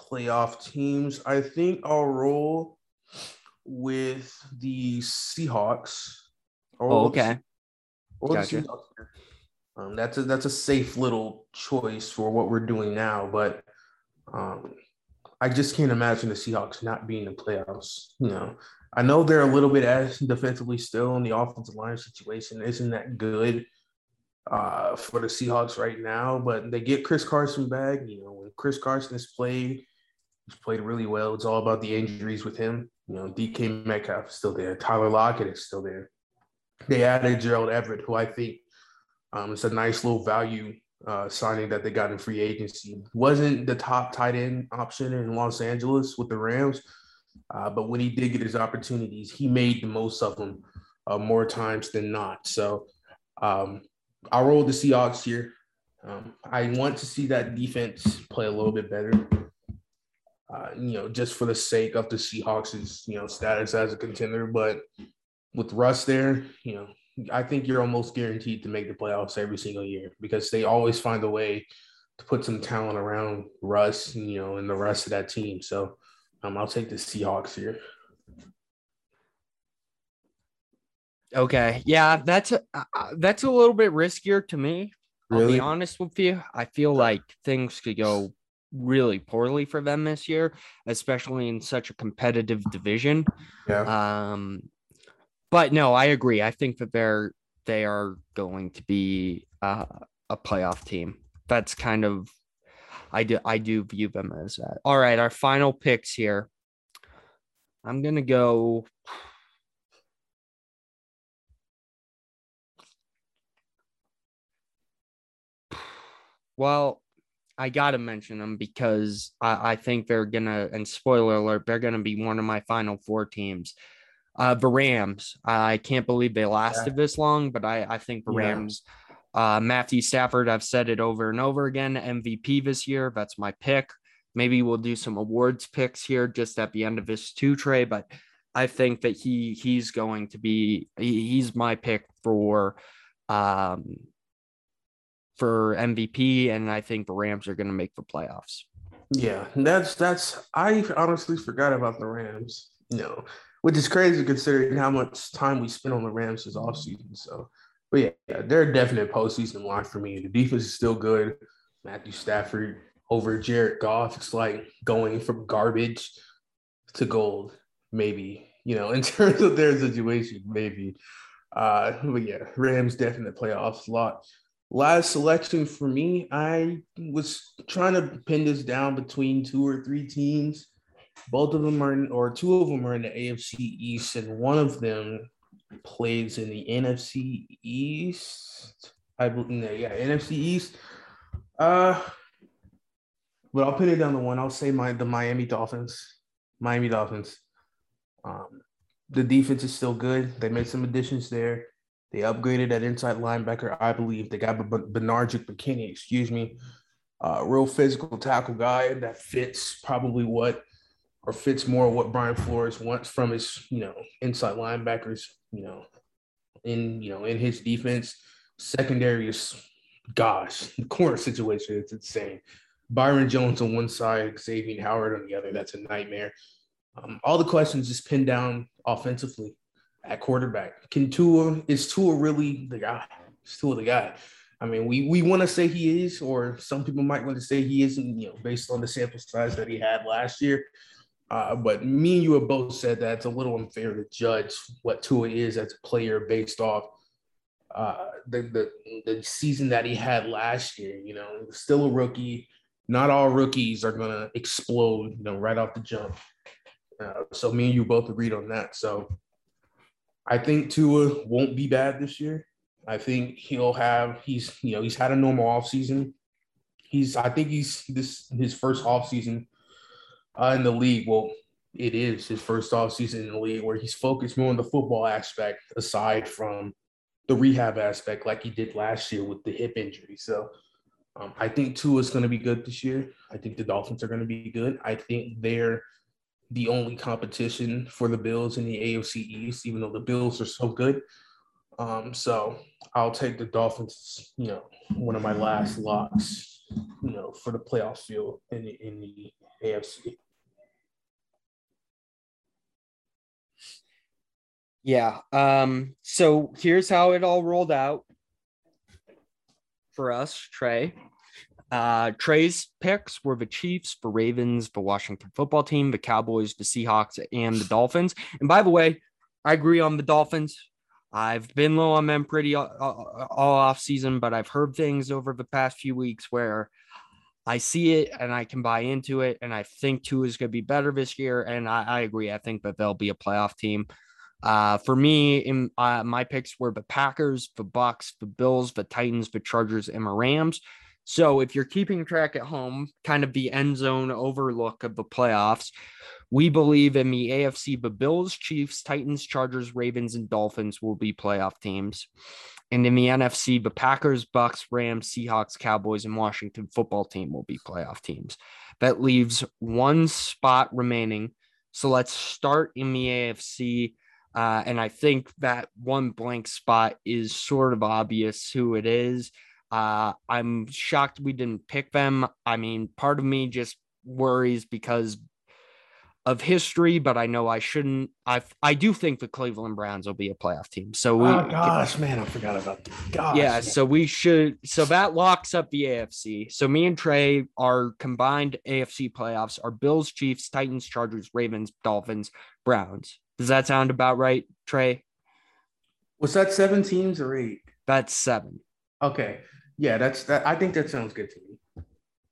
playoff teams. I think I'll roll with the Seahawks. I'll Oh, roll with okay. the, or the Gotcha. Seahawks. Um, that's a that's a safe little choice for what we're doing now, but um, I just can't imagine the Seahawks not being in the playoffs. You know, I know they're a little bit as defensively still, and the offensive line situation isn't that good uh, for the Seahawks right now. But they get Chris Carson back. You know, when Chris Carson has played, he's played really well. It's all about the injuries with him. You know, D K Metcalf is still there. Tyler Lockett is still there. They added Gerald Everett, who I think um, it's a nice little value uh, signing that they got in free agency. Wasn't the top tight end option in Los Angeles with the Rams, uh, but when he did get his opportunities, he made the most of them uh, more times than not. So um, I'll roll the Seahawks here. Um, I want to see that defense play a little bit better. Uh, you know, just for the sake of the Seahawks' you know status as a contender, but with Russ there, you know, I think you're almost guaranteed to make the playoffs every single year because they always find a way to put some talent around Russ, you know, and the rest of that team. So um, I'll take the Seahawks here. Okay. Yeah, that's a, uh, that's a little bit riskier to me. I'll be Really? honest with you. I feel like things could go really poorly for them this year, especially in such a competitive division. Yeah. Um, but no, I agree. I think that they're they are going to be uh, a playoff team. That's kind of I do I do view them as that. All right, our final picks here. I'm gonna go. Well, I gotta mention them because I, I think they're gonna. And spoiler alert, they're gonna be one of my final four teams. Uh, the Rams. I can't believe they lasted this long, but I, I think the Yeah. Rams, uh, Matthew Stafford, I've said it over and over again, M V P this year. That's my pick. Maybe we'll do some awards picks here just at the end of this two Trey, but I think that he he's going to be he, he's my pick for um for M V P, and I think the Rams are going to make the playoffs. Yeah. That's that's I honestly forgot about the Rams, you know, which is crazy considering how much time we spent on the Rams this offseason. So but yeah, yeah, they're a definite postseason line for me. The defense is still good. Matthew Stafford over Jared Goff. It's like going from garbage to gold, maybe, you know, in terms of their situation, maybe. Uh, but yeah, Rams definite playoff slot. Last selection for me, I was trying to pin this down between two or three teams. Both of them are, in, or two of them are in the A F C East, and one of them plays in the N F C East. I believe, yeah, N F C East. Uh, but I'll pin it down to one. I'll say my the Miami Dolphins. Miami Dolphins. Um, the defense is still good. They made some additions there. They upgraded that inside linebacker, I believe. They got Benardrick McKinney, excuse me, a uh, real physical tackle guy that fits probably what, or fits more what Brian Flores wants from his, you know, inside linebackers, you know, in, you know, in his defense. Secondary is, gosh, the corner situation, it's insane. Byron Jones on one side, Xavier Howard on the other. That's a nightmare. Um, all the questions just pinned down offensively at quarterback. Can Tua, is Tua really the guy? Is Tua the guy? I mean, we we want to say he is, or some people might want to say he isn't, you know, based on the sample size that he had last year. Uh, but me and you have both said that it's a little unfair to judge what Tua is as a player based off uh, the, the the season that he had last year. You know, still a rookie. Not all rookies are gonna explode, you know, right off the jump. Uh, so me and you both agreed on that. So I think Tua won't be bad this year. I think he'll have he's you know he's had a normal offseason. He's I think he's this his first offseason uh, in the league. Well, it is his first offseason in the league where he's focused more on the football aspect aside from the rehab aspect like he did last year with the hip injury. So um, I think Tua is going to be good this year. I think the Dolphins are going to be good. I think they're the only competition for the Bills in the A F C East, even though the Bills are so good. Um, so I'll take the Dolphins, you know, one of my last locks, you know, for the playoff field in the in the A F C. Yeah. Um, so here's how it all rolled out for us, Trey. Uh, Trey's picks were the Chiefs, the Ravens, the Washington football team, the Cowboys, the Seahawks, and the Dolphins. And by the way, I agree on the Dolphins. I've been low on them pretty all, all off season, but I've heard things over the past few weeks where I see it and I can buy into it. And I think Tua is going to be better this year. And I, I agree. I think that they'll be a playoff team. Uh, for me, in uh, my picks were the Packers, the Bucks, the Bills, the Titans, the Chargers, and the Rams. So if you're keeping track at home, kind of the end zone overlook of the playoffs, we believe in the A F C, the Bills, Chiefs, Titans, Chargers, Ravens, and Dolphins will be playoff teams. And in the N F C, the Packers, Bucks, Rams, Seahawks, Cowboys, and Washington football team will be playoff teams. That leaves one spot remaining. So let's start in the A F C. Uh, and I think that one blank spot is sort of obvious who it is. Uh, I'm shocked we didn't pick them. I mean, part of me just worries because of history, but I know I shouldn't. I I do think the Cleveland Browns will be a playoff team. So we, oh gosh, man, I forgot about that. Gosh, yeah. man. So we should. So that locks up the A F C. So me and Trey, our combined A F C playoffs are Bills, Chiefs, Titans, Chargers, Ravens, Dolphins, Browns. Does that sound about right, Trey? Was that seven teams or eight? That's seven. Okay. Yeah, that's that. I think that sounds good to me.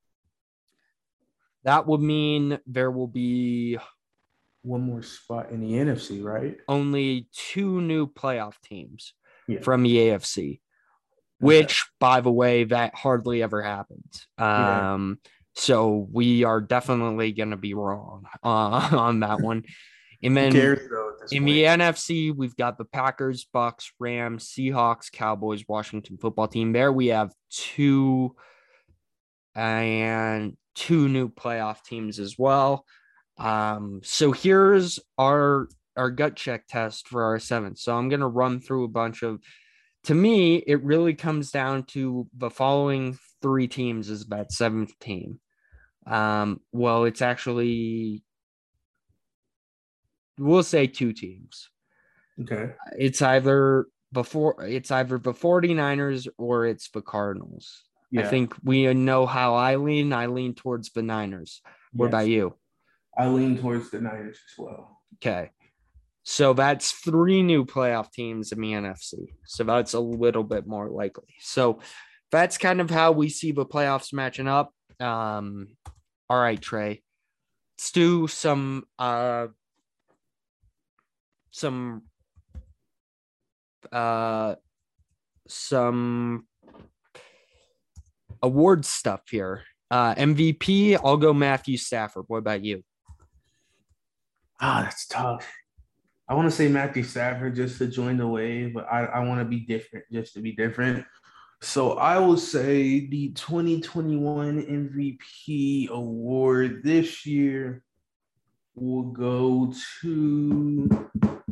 That would mean there will be one more spot in the N F C, right? Only two new playoff teams yeah. from the A F C, which, okay. by the way, that hardly ever happens. Um, yeah. So we are definitely going to be wrong uh, on that one. And then cares, though, in point? The N F C, we've got the Packers, Bucks, Rams, Seahawks, Cowboys, Washington football team. There we have two and two new playoff teams as well. Um, so here's our our gut check test for our seventh. So I'm going to run through a bunch of, to me, it really comes down to the following three teams as that seventh team. Um, well, it's actually, we'll say two teams. Okay. It's either before it's either the 49ers or it's the Cardinals. Yeah. I think we know how I lean. I lean towards the Niners. What yes. about you? I lean towards the Niners as well. Okay. So that's three new playoff teams in the N F C. So that's a little bit more likely. So that's kind of how we see the playoffs matching up. Um, all right, Trey. Let's do some uh some uh some award stuff here. Uh, M V P, I'll go Matthew Stafford. What about you? Ah, that's tough. I want to say Matthew Stafford just to join the wave, but I, I want to be different just to be different. So I will say the twenty twenty-one M V P award this year will go to.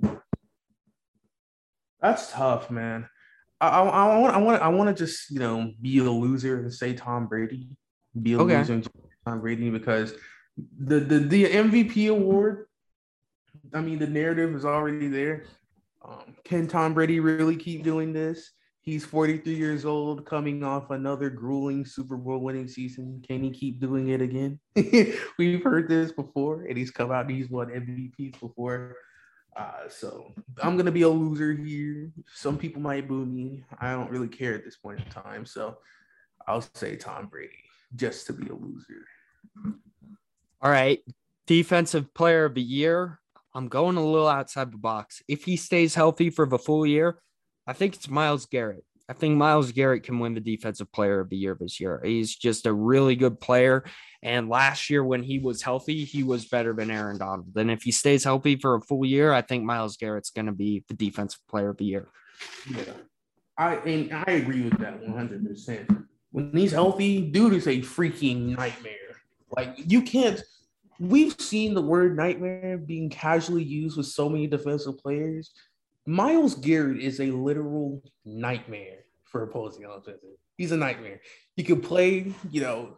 That's tough, man. I, I, I want I want I want to just you know be a loser and say Tom Brady. Be a okay. loser and Tom Brady because the the the M V P award. I mean, the narrative is already there. Um, can Tom Brady really keep doing this? He's forty-three years old, coming off another grueling Super Bowl winning season. Can he keep doing it again? We've heard this before, and he's come out and he's won M V Ps before. Uh, so I'm going to be a loser here. Some people might boo me. I don't really care at this point in time. So I'll say Tom Brady just to be a loser. All right. Defensive player of the year. I'm going a little outside the box. If he stays healthy for the full year, I think it's Myles Garrett. I think Myles Garrett can win the defensive player of the year this year. He's just a really good player. And last year when he was healthy, he was better than Aaron Donald. And if he stays healthy for a full year, I think Myles Garrett's going to be the defensive player of the year. Yeah, I and I agree with that one hundred percent. When he's healthy, dude is a freaking nightmare. Like, you can't – we've seen the word nightmare being casually used with so many defensive players. Myles Garrett is a literal nightmare for opposing offenses. He's a nightmare. He can play, you know,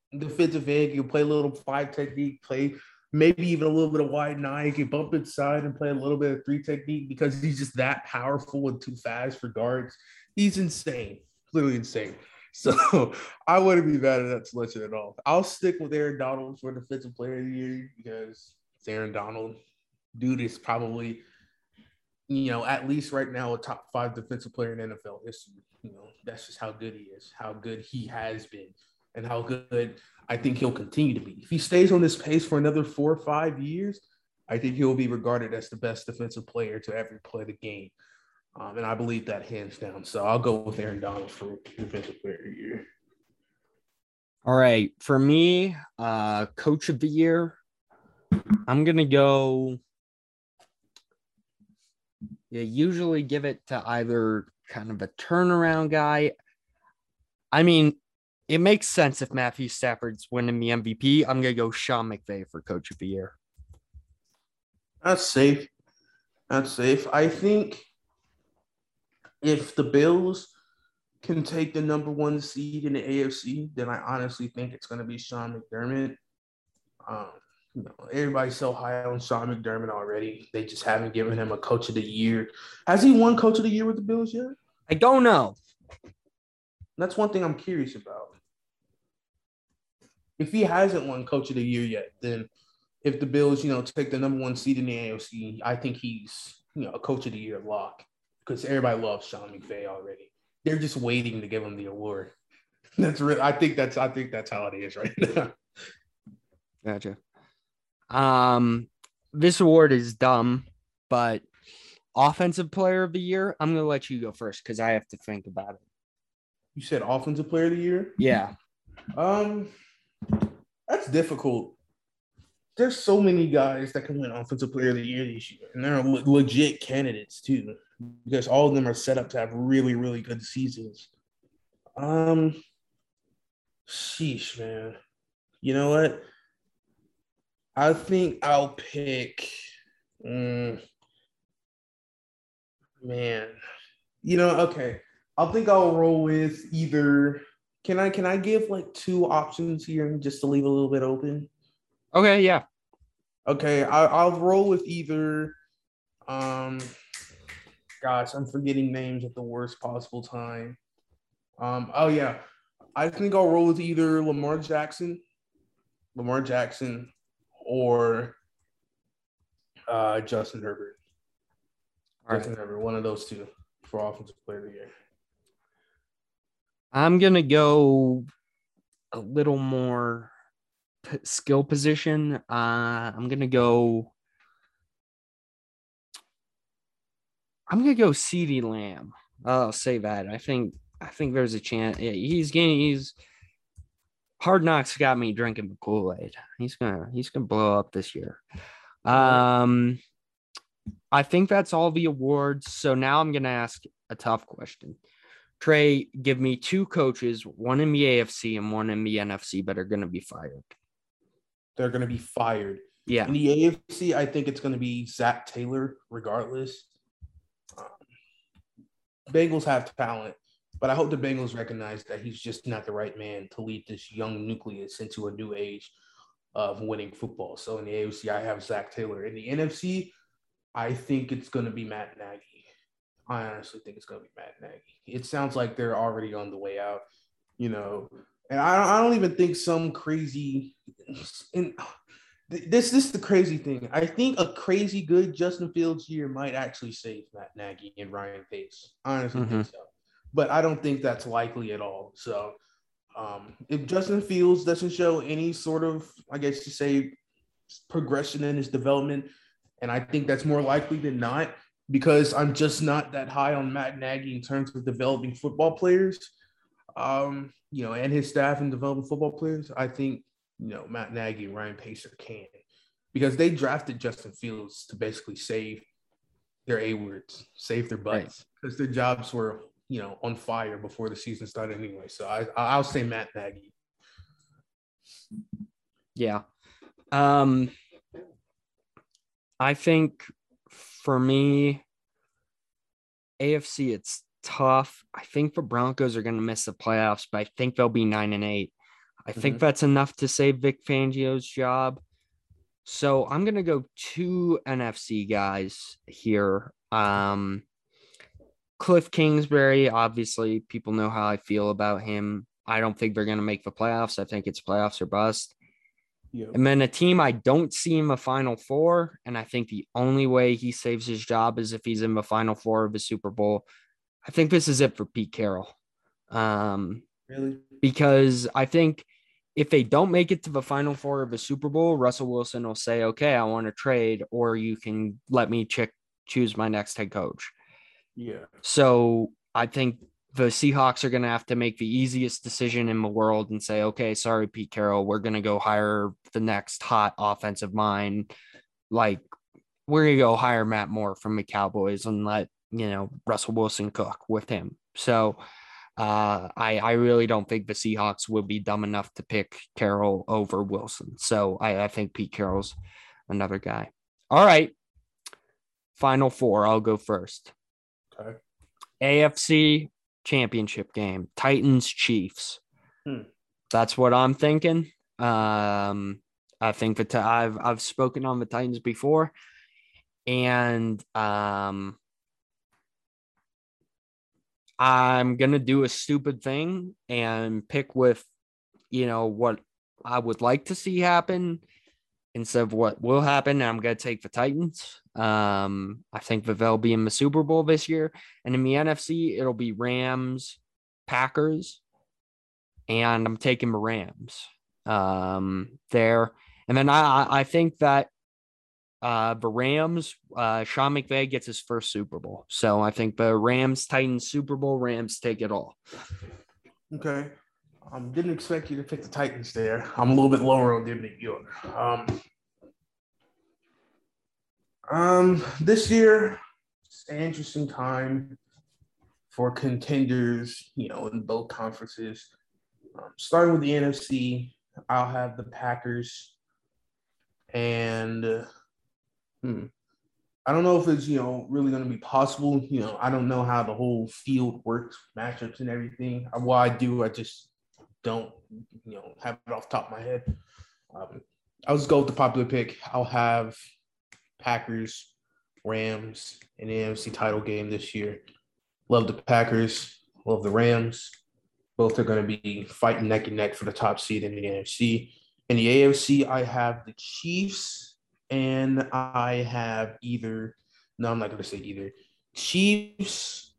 defensive end. You can play a little five technique, play maybe even a little bit of wide nine. You can bump inside and play a little bit of three technique because he's just that powerful and too fast for guards. He's insane, literally insane. So I wouldn't be mad at that selection at all. I'll stick with Aaron Donald for defensive player of the year because it's Aaron Donald. Dude is probably, you know, at least right now a top five defensive player in N F L history. You know, that's just how good he is, how good he has been, and how good I think he'll continue to be. If he stays on this pace for another four or five years, I think he'll be regarded as the best defensive player to ever play the game. Um, and I believe that hands down. So I'll go with Aaron Donald for defensive player of the year. All right. For me, uh, coach of the year, I'm going to go. You usually give it to either kind of a turnaround guy. I mean, it makes sense if Matthew Stafford's winning the M V P. I'm going to go Sean McVay for coach of the year. That's safe. That's safe. I think if the Bills can take the number one seed in the A F C, then I honestly think it's going to be Sean McDermott. Um, you know, everybody's so high on Sean McDermott already. They just haven't given him a coach of the year. Has he won coach of the year with the Bills yet? I don't know. That's one thing I'm curious about. If he hasn't won coach of the year yet, then if the Bills, you know, take the number one seed in the A F C, I think he's, you know, a coach of the year lock because everybody loves Sean McVay already. They're just waiting to give him the award. That's real. I think that's I think that's how it is right now. Gotcha. Um, this award is dumb, but offensive player of the year, I'm gonna let you go first because I have to think about it. You said offensive player of the year? Yeah. Um, that's difficult. There's so many guys that can win offensive player of the year this year, and they're le- legit candidates too, because all of them are set up to have really, really good seasons. Um, sheesh, man. You know what? I think I'll pick. Um, man, you know, okay. I think I'll roll with either. Can I can I give like two options here just to leave a little bit open? Okay, yeah. Okay, I, I'll roll with either. Um, gosh, I'm forgetting names at the worst possible time. Um, oh yeah, I think I'll roll with either Lamar Jackson, Lamar Jackson, or uh, Justin Herbert. All Justin right. Herbert, one of those two for offensive player of the year. I'm gonna go a little more p- skill position. Uh, I'm gonna go. I'm gonna go CeeDee Lamb. I'll say that. I think. I think there's a chance. Yeah, he's getting. He's Hard Knocks got me drinking the Kool-Aid. He's gonna. He's gonna blow up this year. Um, I think that's all the awards. So now I'm gonna ask a tough question. Trey, give me two coaches, one in the A F C and one in the N F C, but are going to be fired. They're going to be fired. Yeah. In the A F C, I think it's going to be Zach Taylor, regardless. Um, Bengals have talent, but I hope the Bengals recognize that he's just not the right man to lead this young nucleus into a new age of winning football. So in the A F C, I have Zach Taylor. In the N F C, I think it's going to be Matt Nagy. I honestly think it's going to be Matt Nagy. It sounds like they're already on the way out, you know. And I don't, I don't even think some crazy – and this, this is the crazy thing. I think a crazy good Justin Fields year might actually save Matt Nagy and Ryan Pace. I honestly mm-hmm. think so. But I don't think that's likely at all. So um, if Justin Fields doesn't show any sort of, I guess you say, progression in his development, and I think that's more likely than not, because I'm just not that high on Matt Nagy in terms of developing football players, um, you know, and his staff in developing football players. I think, you know, Matt Nagy and Ryan Pacer can, because they drafted Justin Fields to basically save their A-words, save their butts, because right. their jobs were, you know, on fire before the season started anyway. So I, I'll say Matt Nagy. Yeah. Um, I think for me, A F C, it's tough. I think the Broncos are going to miss the playoffs, but I think they'll be nine and eight. I Mm-hmm. think that's enough to save Vic Fangio's job. So I'm going to go two N F C guys here. Um, Cliff Kingsbury, obviously, people know how I feel about him. I don't think they're going to make the playoffs. I think it's playoffs or bust. Yep. And then a team I don't see him a Final Four, and I think the only way he saves his job is if he's in the Final Four of the Super Bowl. I think this is it for Pete Carroll. Um, Really? because I think if they don't make it to the Final Four of the Super Bowl, Russell Wilson will say, okay, I want to trade, or you can let me check, choose my next head coach. Yeah. So I think the Seahawks are going to have to make the easiest decision in the world and say, okay, sorry, Pete Carroll, we're going to go hire the next hot offensive mind. Like, we're going to go hire Matt Moore from the Cowboys and let, you know, Russell Wilson cook with him. So uh, I, I really don't think the Seahawks will be dumb enough to pick Carroll over Wilson. So I, I think Pete Carroll's another guy. All right. Final four. I'll go first. Okay. A F C championship game, Titans Chiefs. Hmm. That's what I'm thinking. Um, I think that I've I've spoken on the Titans before, and um, I'm gonna do a stupid thing and pick with, you know, what I would like to see happen instead of what will happen. I'm gonna take the Titans. Um, I think that they'll be in the Super Bowl this year, and in the N F C, it'll be Rams, Packers, and I'm taking the Rams um, there. And then I I think that uh, the Rams, uh, Sean McVay gets his first Super Bowl. So I think the Rams, Titans, Super Bowl, Rams take it all. Okay. Um, didn't expect you to pick the Titans there. I'm a little bit lower on them than you are. Um, um, this year, it's an interesting time for contenders, you know, in both conferences. Um, starting with the N F C, I'll have the Packers. And uh, hmm, I don't know if it's, you know, really going to be possible. You know, I don't know how the whole field works, matchups and everything. Well, I do. I just don't, you know, have it off the top of my head. Um, I'll just go with the popular pick. I'll have Packers, Rams in the N F C title game this year. Love the Packers. Love the Rams. Both are going to be fighting neck and neck for the top seed in the N F C. In the A F C, I have the Chiefs, and I have either – no, I'm not going to say either. Chiefs,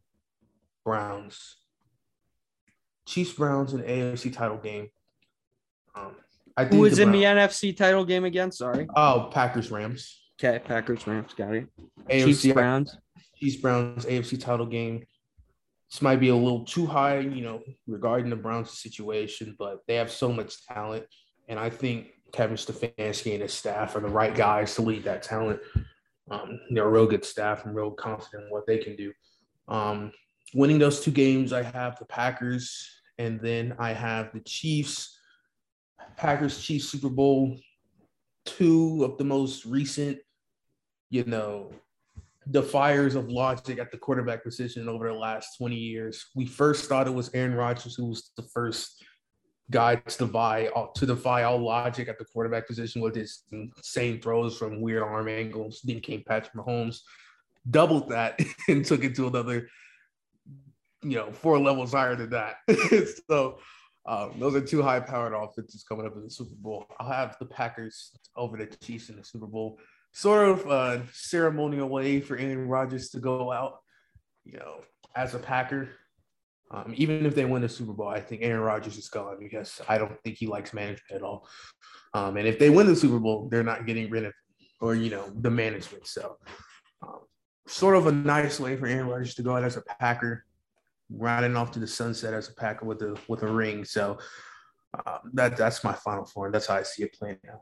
Browns. Chiefs, Browns in the A F C title game. Um, I think Who is the in Browns, the N F C title game again? Sorry. Oh, Packers, Rams. Okay, Packers, Rams, got it. A F C, Chiefs, Browns. Chiefs, Browns, A F C title game. This might be a little too high, you know, regarding the Browns situation, but they have so much talent. And I think Kevin Stefanski and his staff are the right guys to lead that talent. Um, they're a real good staff. I'm real confident in what they can do. Um, winning those two games, I have the Packers, and then I have the Chiefs. Packers, Chiefs, Super Bowl, two of the most recent, you know, the fires of logic at the quarterback position over the last twenty years. We first thought it was Aaron Rodgers who was the first guy to defy all, to defy all logic at the quarterback position with his insane throws from weird arm angles. Then came Patrick Mahomes, doubled that and took it to another, you know, four levels higher than that. So um, those are two high-powered offenses coming up in the Super Bowl. I'll have the Packers over the Chiefs in the Super Bowl. Sort of a ceremonial way for Aaron Rodgers to go out, you know, as a Packer. Um, even if they win the Super Bowl, I think Aaron Rodgers is gone because I don't think he likes management at all. Um, and if they win the Super Bowl, they're not getting rid of or, you know, the management. So um, sort of a nice way for Aaron Rodgers to go out as a Packer, riding off to the sunset as a Packer with a with a ring. So um, that that's my final form. That's how I see it playing out.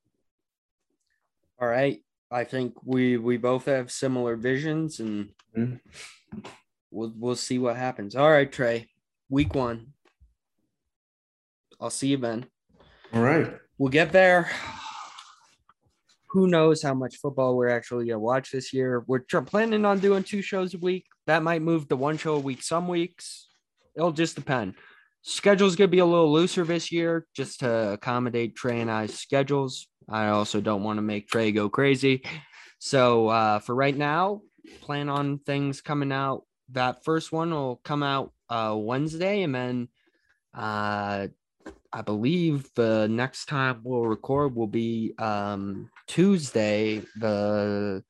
All right. I think we we both have similar visions, and mm-hmm. we'll we'll see what happens. All right, Trey. Week one. I'll see you then. All right. We'll get there. Who knows how much football we're actually gonna watch this year? We're tr- planning on doing two shows a week. That might move to one show a week some weeks. It'll just depend. schedule's going to be a little looser this year just to accommodate Trey and I's schedules. I also don't want to make Trey go crazy. So uh, for right now, plan on things coming out. That first one will come out uh, Wednesday, and then uh, I believe the next time we'll record will be um, Tuesday, the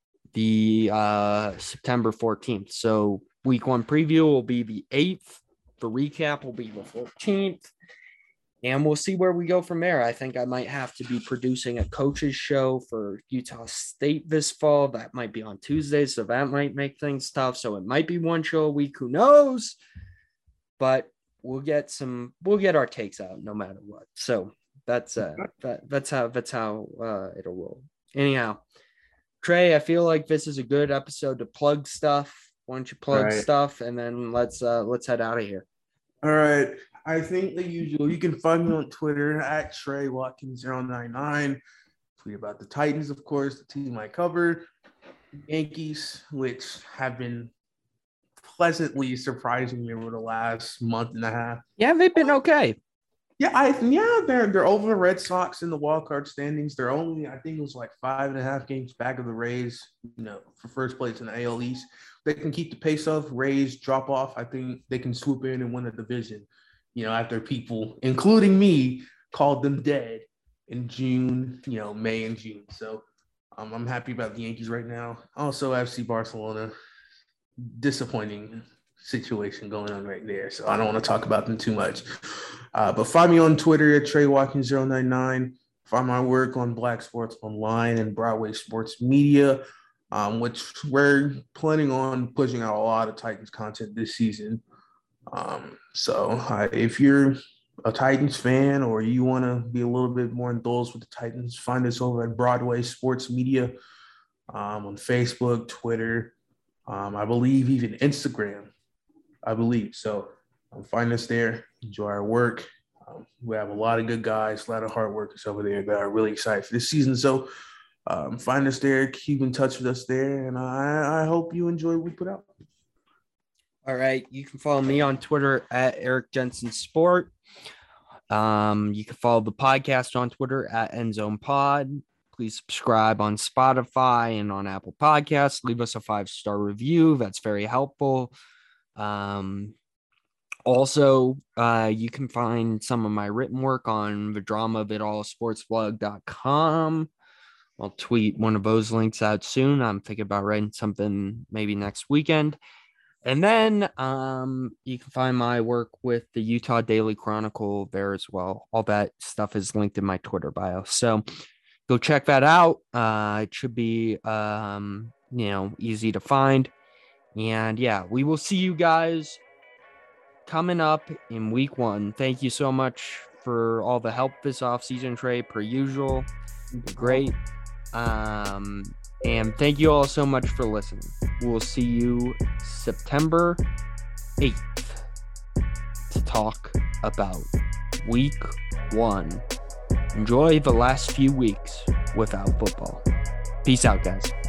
the uh, September fourteenth. So week one preview will be the eighth. The recap will be the fourteenth. And we'll see where we go from there. I think I might have to be producing a coach's show for Utah State this fall. That might be on Tuesday, so that might make things tough. So it might be one show a week. Who knows? But we'll get some. We'll get our takes out no matter what. So that's uh, that, that's how that's how uh, it'll roll. Anyhow, Trey, I feel like this is a good episode to plug stuff. Why don't you plug right. stuff, and then let's uh, let's head out of here. All right. I think the usual. You can find me on Twitter at Trey Watkins zero nine nine. Tweet about the Titans, of course, the team I cover. Yankees, which have been pleasantly surprising me over the last month and a half. Yeah, they've been okay. Yeah, I yeah, they're they're over the Red Sox in the wild card standings. They're only, I think it was like five and a half games back of the Rays, you know, for first place in the A L East. They can keep the pace of Rays drop off. I think they can swoop in and win a division. You know, after people, including me, called them dead in June, you know, May and June. So um, I'm happy about the Yankees right now. Also, F C Barcelona, disappointing situation going on right there. So I don't want to talk about them too much. Uh, but find me on Twitter at Trey Watkins zero nine nine. Find my work on Black Sports Online and Broadway Sports Media, um, which we're planning on pushing out a lot of Titans content this season. Um, so uh, if you're a Titans fan or you want to be a little bit more indulged with the Titans, find us over at Broadway Sports Media um, on Facebook, Twitter, um, I believe even Instagram, I believe. So um, find us there. Enjoy our work. Um, we have a lot of good guys, a lot of hard workers over there that are really excited for this season. So um, find us there. Keep in touch with us there. And I, I hope you enjoy what we put out. All right. You can follow me on Twitter at Eric Jensen Sport. Um, you can follow the podcast on Twitter at Endzone Pod. Please subscribe on Spotify and on Apple Podcasts. Leave us a five-star review. That's very helpful. Um, also, uh, you can find some of my written work on the drama of it all sports blog dot com. I'll tweet one of those links out soon. I'm thinking about writing something maybe next weekend. And then um, you can find my work with the Utah Daily Chronicle there as well. All that stuff is linked in my Twitter bio. So go check that out. Uh, it should be, um, you know, easy to find. And yeah, we will see you guys coming up in week one. Thank you so much for all the help this offseason, Trey, per usual. Great. Um, and thank you all so much for listening. We'll see you September eighth to talk about week one. Enjoy the last few weeks without football. Peace out, guys.